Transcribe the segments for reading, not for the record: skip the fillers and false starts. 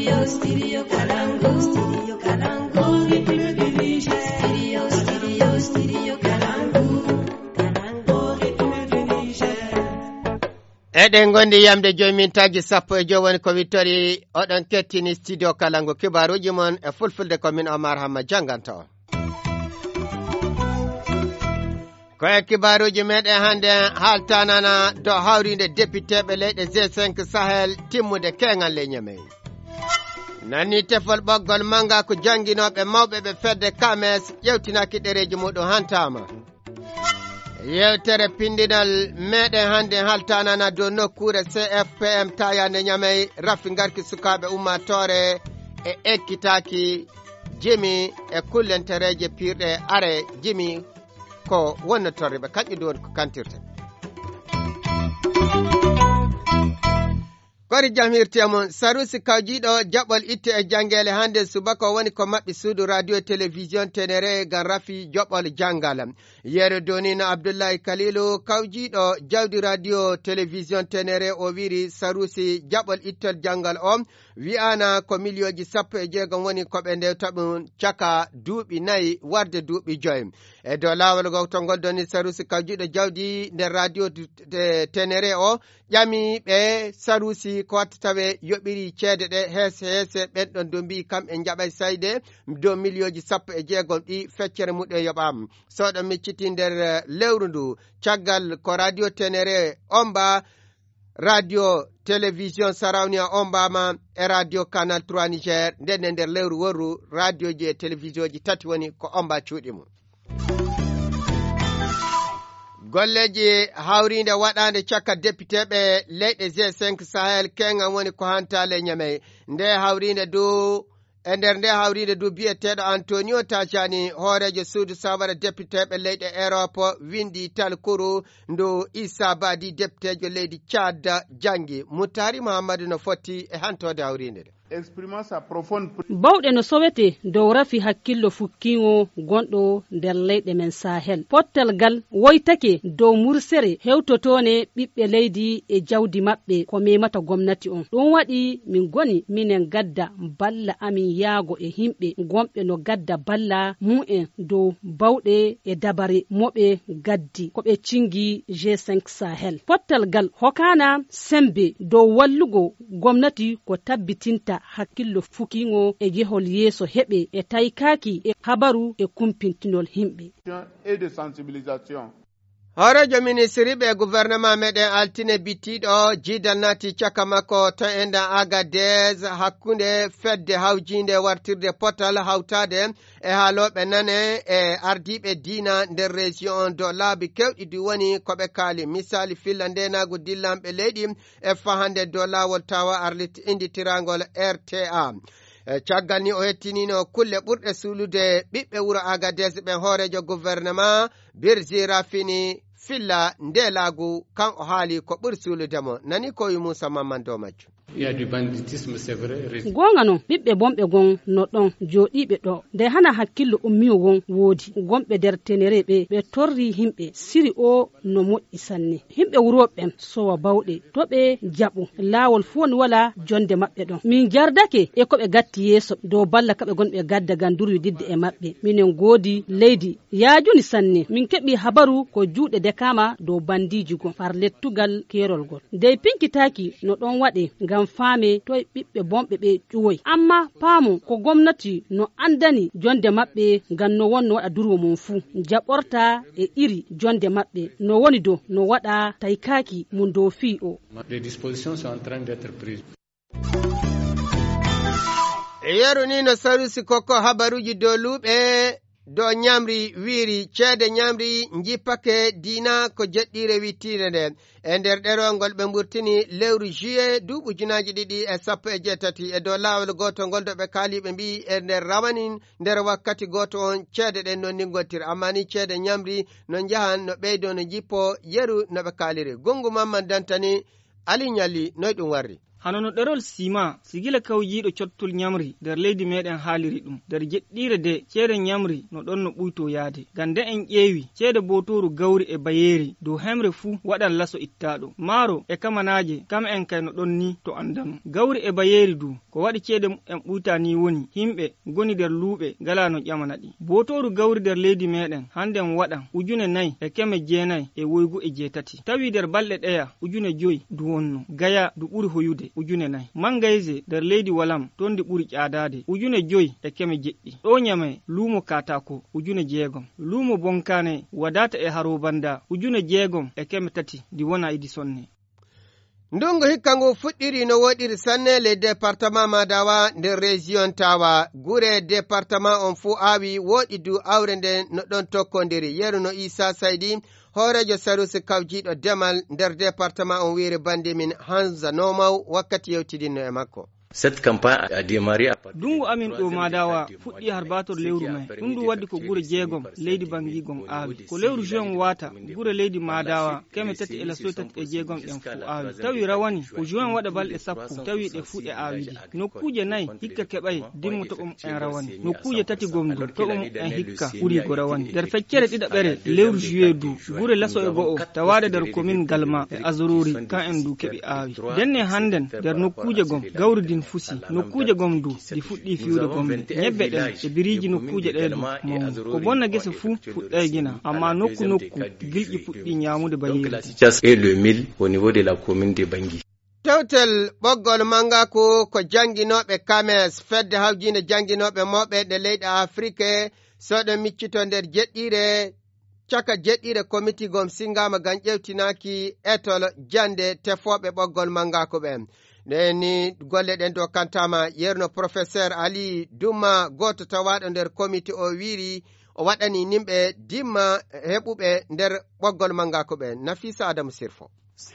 Studio Kalangu. Studio Kalangu. Studio Kalangu. Eɗen gondi yamde jomin tagi sappo e jowoni ko wittori oɗon kettini studio Kalangu kibaruji mon e fulfulde komin Omar Hamma janganta on. Koye kibaruji meɗen hande haltanana do hawrinde députéɓe leyɗe G5 Sahel timmude kengal le Niamey. Nani tefol ɓoggol manga ko janginoɓe mawɓe ɓe fedde kames ƴewtinaki ɗereji muɗum hantama. Yewtere pindinal meɗen hande haltanana dow nokkure CFPM tayande Niamey rafi garki sukaɓe ummatore e ekkitaki jimi e kullentereje pirɗe are jimi ko wonnotorre ɓe kaƴƴi dow ko kantirte. Kori jam hirtemon Sarusi kawjiɗo jaɓol itte e jangele hande subaka woni ko maɓɓi suudu radio télévision Ténéré gan rafi joɓol jangal. Yere donino Abdullahi Kalilu kawjiɗo jawdi radio télévision Ténéré o wiri Sarusi jaɓol ittol jangal o wi'ana ko milioji 16 woni ko ɓe ndewtaɓum caka duuɓi 4 warde duuɓi 5. E dow lawol go to goldoni Sarusi kawjiɗo jawdi nder radio Ténéré o ƴami ɓe Sarusi ko wattataɓe yoɓiri ceede ɗe heese ɓenɗon do mbi kam e jaɓay sayde dow milioji 16 ɗi feccere muɗum yoɓama. Soɗo micciti nder lewru ndu caggal ko radio Ténéré omba radio télévision Sarawnia ombama e radio Canal 3 Niger ndenne nder lewru worru radio ji e télévision ji tati woni ko omba cuuɗi mum. Golleji hawrinde waɗande cakka députéɓe leyɗe G5 Sahel kenga woni ko hantale Niamey nde hawrinde du e nder nde hawrinde du biyeteɗo Antonio Tajani hoorejo suudu sawara députéɓe leyɗe Europe windi talkuru ndu Issa Badi députéjo leydi Tchad jangi. Mutari Muhammadu no foti e hantode hawrinde de. Bawɗe no sowete dow rafi hakkillo fukkiŋo gonɗo nder leyɗe men Sahel. Pottal gal woytake dow mursere hewtotone ɓiɓɓe leydi e jawdi maɓɓe ko memata gomnati on. Ɗum waɗi min goni minen gadda balla amin yaago e himɓe gomɓe no gadda balla mu'en dow bawɗe e dabare moɓe gaddi ko ɓe cingi G5 Sahel. Pottal gal hokana sembe dow wallugo gomnati ko tabbitinta hakkillo fukiŋo e jehol yeeso heɓe e taykaki e habaru e kumpintinol himɓe. Hoorejo ministre ɓe gouvernement meɗen altine bittiɗo jidal nati caka makko to enda Agadez hakkunde fedde hawjinde wartirde potal hawtade e haaloɓe nane e ardiɓe diina nder région do laabi kewɗi ɗi woni koɓe kaali misali filla ndenago dillamɓe leyɗi e fahande do lawol tawa arlit inditirangol RTA. Caggal ni o hettinino kulle ɓurɗe suulude ɓiɓɓe wuro Agadez ɓen hoorejo gouvernement Birji Rafini filla nde laagu kan o haali ko ɓuri suuludemo nani ko yi Moussa Mamman dow majju. Gonga non ɓiɓɓe bomɓe gon no ɗon jooɗiɓe ɗo nde hana hakkillo ummiyo won woodi gomɓe nder Ténéré ɓe torri himɓe siri o no moƴƴi sanne himɓe wuroɓen sowa bawɗe to ɓe jaɓu laawol fu woni wala jonde maɓɓe ɗon min jardake e ko ɓe gatti yeeso dow balla kaɓe gonɓe gadda ganduru didde e maɓɓe minen goodi leydi yaajuni sanne min keɓi habaru ko juuɗe dekama dow bandiji gon par lettugal kerol gol dey pinkitaki no ɗon waɗe ngam faame to ɓiɓɓe bomɓe ɓe ƴuwoy amma paamu ko gomnati no andani jonde maɓɓe ngam no wonno waɗa durwo mum fuu jaɓorta e iri jonde maɓɓe no woni do no waɗa taykaki mum dow fii o. Les dispositions sont en train d'être prises. Yeru ni no Sarusi koko habaruji dow luuɓe do nyamri wiri ceede nyamri jippake dina ko jeɗɗire wittire nde e nder ɗerongol ɓe mburtini lewru juillet duuɓu junaji ɗiɗi e 18 e dow laawol goto ngol do ɓe kaaliɓe mbi e nder rawanin nder wakkati goto on ceede ɗen non ni gottira amma ni ceede nyamri no jahan no ɓeydo no jippo yeru no ɓe kaaliri Gungu Mamman Dantani Ali Nyalli noy ɗum warri. hanono ɗerol sima sigila kawjiɗo cottol nyamri nder leydi meɗen haaliri ɗum nder jeɗɗire de ceede nyamri no ɗon no ɓuyto yaade gande en ƴeewi ceede botoru gawri e bayeri dow hemre fuu waɗan laso ittaɗo maaro e kamanaje kam en kay no ɗon ni to andanu gawri e bayeri du ko waɗi ceede en ɓuyta ni woni himɓe goni nder luuɓe gala no ƴamana ɗi botoru gawri nder leydi meɗen handen waɗan 4,900 e woygu e jeetati tawi nder balɗe ɗeya 5,000 du wonno gaya du ɓuri hoyude 4,000 mangayse nder leydi walam ton ndi ɓuri ƴaadade 5,700 ɗo nyame luumo katako 6,000 luumo bonkane wadata e haro banda 6,300 ndi wona idi sonne. ndungu hikka ngu fuɗɗiri no woɗiri sanne le département madawa nder région tawa gure département on fuu awi woɗi du awre nde no ɗon tokkodiri yeru no isa saydi hoorejo sarusi kawjiɗo demal nder département on wiiri bande min hanza nomaw wakkati yewtidinno e makko. Cette campagne a démarré à partir dungu amin ɗo madawa fuɗɗi har bator lewru mai ɗum ɗum waddi ko gure jeegom leydi bangigom aawi ko lewru juin wata gure leydi madawa keme tati e laso tati e jeegom ɗen fu aawi tawi rawani ko juin waɗa balɗe sappo tawi ɗe fuɗe aawidi nokkuje nayi hikka keɓay dimmo toɓum en rawani nokkuje tati gomdu toɓum en hikka ɓuri go rawani nder feccere ɗiɗaɓere lewru juillet du gure laso e go'o tawade nder commune galma e azorori kan en du keɓi aawi denne handen nder nokkuje gom gawridin fusi nokkuje gom du ɗi fuɗɗi fiyude gombe ñebbe ɗen e biriji nokkuje ɗe du mawnu ko bonna gese fuu fuɗɗay gina amma nokku gilƴi puɗɗi ñamude bayeri et le mil au niveau de la commune de Bangui. tewtel ɓoggol mangaku ko janginoɓe kames fedde hawjinde janginoɓe moɓe ɗe leyɗe afrique soɗo miccito nder jeɗɗire caka jeɗɗire committee gom singama gam ƴewtinaki etol jande tefoɓe ɓoggol mangaku ɓen ni golle ɗen do kantama yerno professeur Ali Duma goto tawaɗo nder comité o wiiri o waɗani nimɓe dimma heɓuɓe nder ɓoggol mangaku ɓe Nafisa Adamu Sirfo.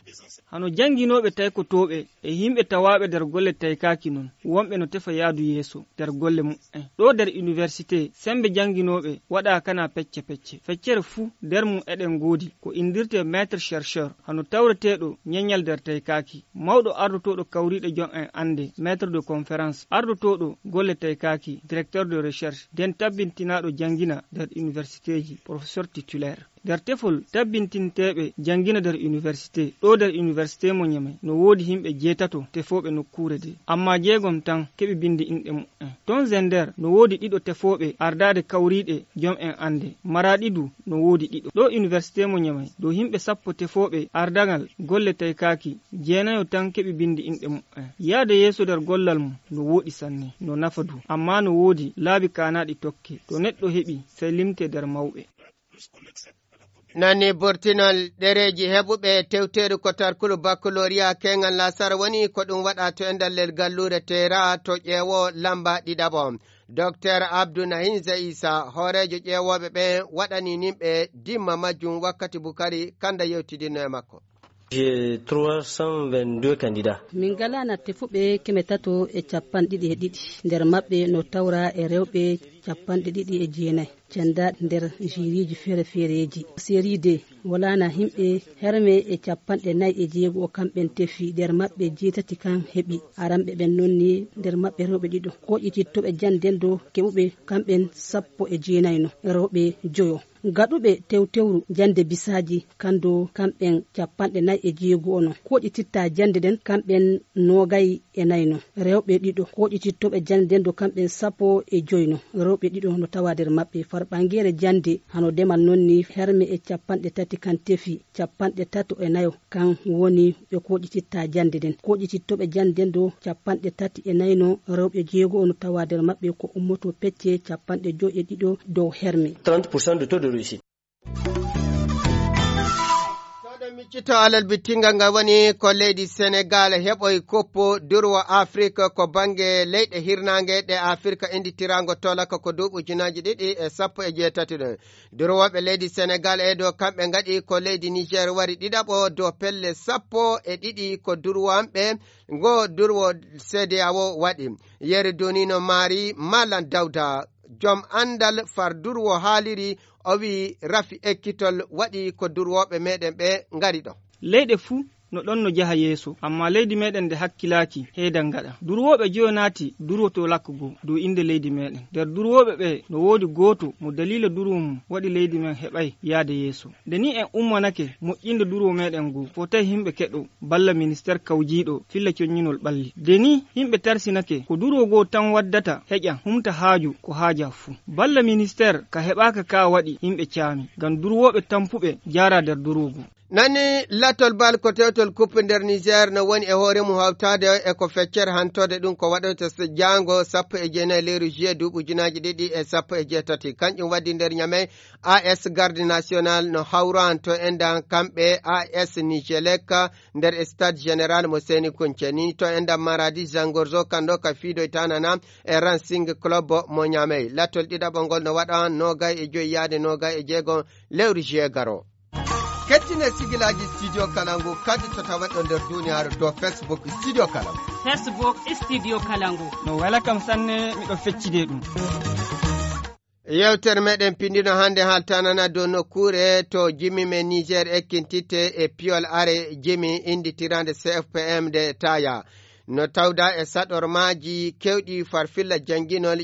hano janginoɓe taykotoɓe e himɓe tawaɓe nder golle taykaki non wonɓe no tefa yaadu yeeso nder golle mu'en ɗo nder université sembe janginoɓe waɗa kana pecce feccere fuu nder mum eɗen goodi ko indirte maître chercheur hano tawreteɗo ñeñal nder taykaki mawɗo ardotoɗo kawriɗe jon en ande maître de conférence ardotoɗo golle taykaki directeur de recherche den tabbintinaɗo jangina nder université ji professeur titulaire nder tefol tabbintinteɓe jangina nder université ɗo nder université mo ñame no woodi himɓe jeetato tefoɓe nokkure de amma jeegom tan keɓi bindi inɗe mu'en ton zender no woodi ɗiɗo tefoɓe ardade kawriɗe jom en ande maraɗidu no woodi ɗiɗo ɗo université mo ñame dow himɓe 10 tefoɓe ardagal golle taykaki jeenayo tan keɓi bindi inɗe mu'en yaade yeeso nder gollal mum no woɗi sanne no nafa du amma no woodi laabi kanaɗi tokke to neɗɗo heɓi sey limte nder mawɓe. nani bortinol ɗereji heɓuɓe tewteru ko tarkulu baccalauréat kengal lasara woni ko ɗum waɗa to e ndallel gallure tera to ƴeewo lamba ɗiɗaɓo docteur Abdou Nahinza Isa hoorejo ƴeewoɓe ɓe waɗani nimɓe dimma majjum wakkati Bukari kanda yewtidinno e makko. J'ai 322 candidats. min galana tefuɓe keme tato e capanɗiɗi e ɗiɗi nder maɓɓe no tawra e rewɓe capanɗe ɗiɗi e jeenayi cenda nder jiriji feere-feereji série D walana himɓe herme e capanɗe 4 o kamɓen tefi nder maɓɓe jeetati kan heɓi aramɓe ɓen nonni nder maɓɓe rewɓe ɗiɗo koƴitittoɓe janden do keɓuɓe kamɓen 19 no rewɓe 5 gaɗuɓe tewtewru jande bisaji kando kamɓen capanɗe 4 ono koƴititta jande den kamɓen 24 no rewɓe ɗiɗo koƴitittoɓe jande do kamɓen 15 no rewɓe ɗiɗo no tawa nder maɓɓe farɓangere jande hano demal nonni herme e capanɗe 3 kan tefi capanɗe 34 kan woni ɓe koƴititta jande den koƴitittoɓe jande do capanɗe 34 no rewɓe 6 no tawa nder maɓɓe ko ummoto pecce capanɗe 52 dow herme 30% de taux de réussite. miccito alal bittingal ngal woni ko leydi Sénégal heɓoy koppo durwo Afrique ko bange leyɗe hirnange ɗe Afrique inditirango tolaka ko duuɓi 2018 ɗo durwoɓe leydi Sénégal e dow kamɓe gaɗi ko leydi Niger wari ɗiɗaɓo dow pelle 12 ko durwanɓe ngo durwo CEDEAO waɗi yeri donino maari Malan Dawda jom andal far durwo haaliri o wi rafi ekkitol waɗi ko durwoɓe meɗen ɓe ngari ɗo leyɗe fuu no ɗon no jaha yeeso amma leydi meɗen nde hakkilaki heedan gaɗa durwoɓe jonati durwoto lakkugo dow inde leydi meɗen nder durwoɓe ɓe no woodi goto mo dalila durwo mum waɗi leydi men heɓay yaade yeeso nde ni en ummanake moƴƴinde durwo meɗen ngo fotai himɓe keɗo balla ministére kawjiɗo filla coññinol ɓalli de ni himɓe tarsinake ko durwo go tan waddata heƴa humta haaju ko haaja fuu balla ministére ka heɓaka ka waɗi himɓe caami ngam durwoɓe tampuɓe jara nder durwogo nani latol bal ko tewtol coupe nder niger no woni e hoore mum hawtade e ko feccere hantode ɗum ko waɗata jango 19 lewru juillet duuɓi ujunaji ɗiɗi e 17 kanƴum waddi nder ñame as garde national no hawranto endan kamɓe as nigelek nder stade général mo seni kunceni to endan maradi jangorzo kanɗo ka fiidoytanana e racing club mo ñamey latol ɗiɗaɓo ngol no waɗa nogay e joyi yaade nogay e jeegon lewru juillet garo kettine sigilaji studio kalangu kadi to tawaɗo nder duniyaaru dow facebook studio kalangu studio kalangu no wala kam sanne miɗo feccide ɗum yewtere meɗen pindino hande haltanana dow nokkure to jimi men niger ekkintitte e piyol are jimi inditirande cfpm de taya no tawda e saɗormaji kewɗi farfilla janginol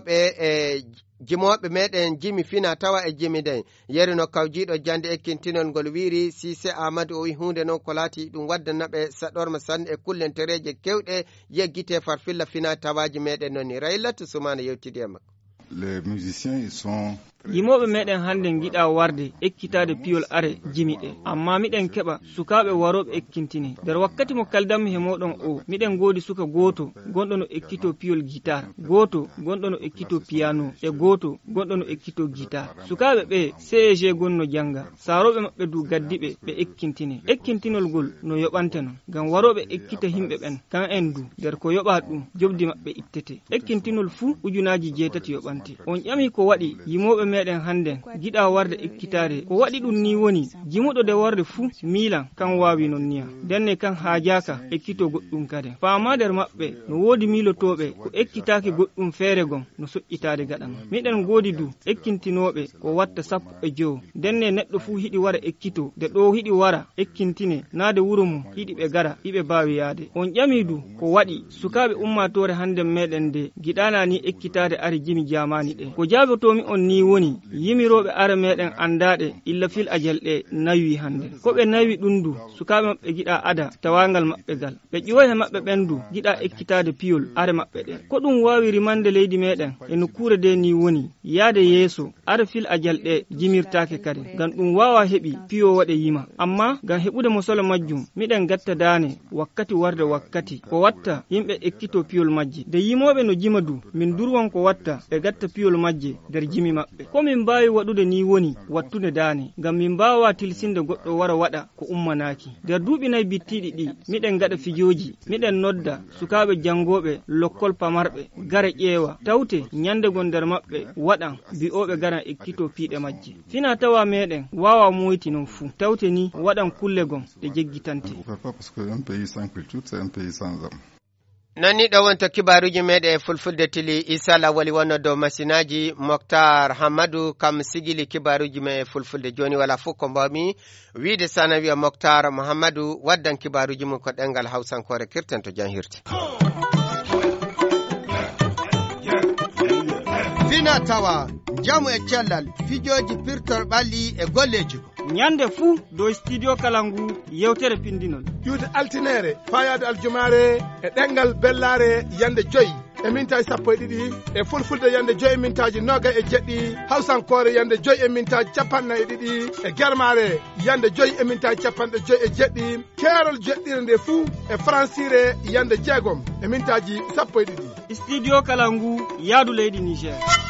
jimoɓe meɗen jimi fina tawa e jimi den yeri no kawjiɗo jande ekkintinol ngol wiri sise amadou o wi hunde noon ko laati ɗum waddanaɓe saɗorma sanne e kullentereje kewɗe yeggite farfilla fina tawaji meɗen noon ni raylatu sumana yewtidi e makko les musiciens ils sont yimoɓe meɗen hande giɗa warde ekkitade piyol are jimi ɗe amma miɗen keɓa sukaɓe waroɓe ekkintini nder wakkati mo kaldanmi he moɗon o miɗen godi suka goto gonɗo no ekkito piyol guitar goto gonɗo no ekkito piano e goto gonɗo no ekkito guitar sukaɓe ɓe ceg gonno janga saroɓe mabɓe du gaddiɓe ɓe ekkintini ekkintinol ngol no yoɓante non ngam waroɓe ekkita himɓe ɓen kan en du nder ko yoɓa ɗum jobdi mabɓe ittete ekkintinol fuu ujunaji 7 yoɓante on ƴami ko waɗi yimoɓe meɗen handen giɗa warde ekkitare ko waɗi ɗum ni woni jimuɗo de warde fuu milan kan wawi non niya denne kan haajaka ekkito goɗɗum kade faama nder maɓɓe no woodi milotoɓe ko ekkitake goɗɗum feere gon no soƴƴitade gaɗan miɗen goodi du ekkintinoɓe ko watta 15 denne neɗɗo fuu hiɗi wara ekkito de ɗo hiɗi wara ekkintine naade wuro mum hiɗi ɓe gara hiɓe bawi yaade on ƴami du ko waɗi sukaɓe ummatore handen meɗen de giɗanani ekkitade ari jimi jamani ɗe ko jabotomi on ni woni yimiroɓe are meɗen andaɗe illa fil ajal ɗe nawi hande ko ɓe nawi ɗum du sukaɓe maɓɓe giɗa ada tawangal maɓɓe gal ɓe ƴiwoy he maɓɓe ɓendu giɗa ekkitade piyol are maɓɓe ɗe ko ɗum wawi rimande leydi meɗen e nokkure de ni woni yaade yeeso are fil ajal ɗe jimirtake kadi ngam ɗum wawa heɓi piyo waɗe yima amma ngam heɓude mo solo majjum miɗen gatta dane wakkati warde wakkati ko watta yimɓe ekkito piyol majje de yimoɓe no jima du min durwon ko watta ɓe gatta piyol majje nder jimi maɓɓe ko min mbawi waɗude ni woni wattude dane ngam min mbawa tilsinde goɗɗo wara waɗa ko ummanaki nder duuɓi nayi bittiɗi ɗi miɗen gaɗa fijoji miɗen nodda sukaɓe jangoɓe lokkol pamarɓe gare ƴeewa tawte nyandego nder maɓɓe waɗan bi'oɓe garan ekkito piiɗe majje fina tawa meɗen wawa moyti non fuu tawte ni waɗan kulle gon ɗe jeggitante nani ɗo wonto kibaruji meɗe e fulfulde tili isa lawali wonno dow masinaji moktar hamadou kam sigili kibaruji me e fulfulde joni wala fof ko mbawmi wiide sana wiya moktar mouhamadou waddan kibaruji mum ko ɗengal hawsankore kirten to jan hirti fina tawa jamu e cellal fijoji pirtol ɓalli e golleji ko nyande fuu dow studio kalangu yewtere pindinol juude altinere fayade aljumare e ɗengal bellare yande joyyi e mintaji 12 e fulfulde yande joyi mintaji 27 hawsankore yande joyi e mintaji 42 e germare yande joyi e mintaji 57 keerol jeɗɗire nde fuu e francire yande jeegom e mintaji 12 studio kalangu yaadu leydi niger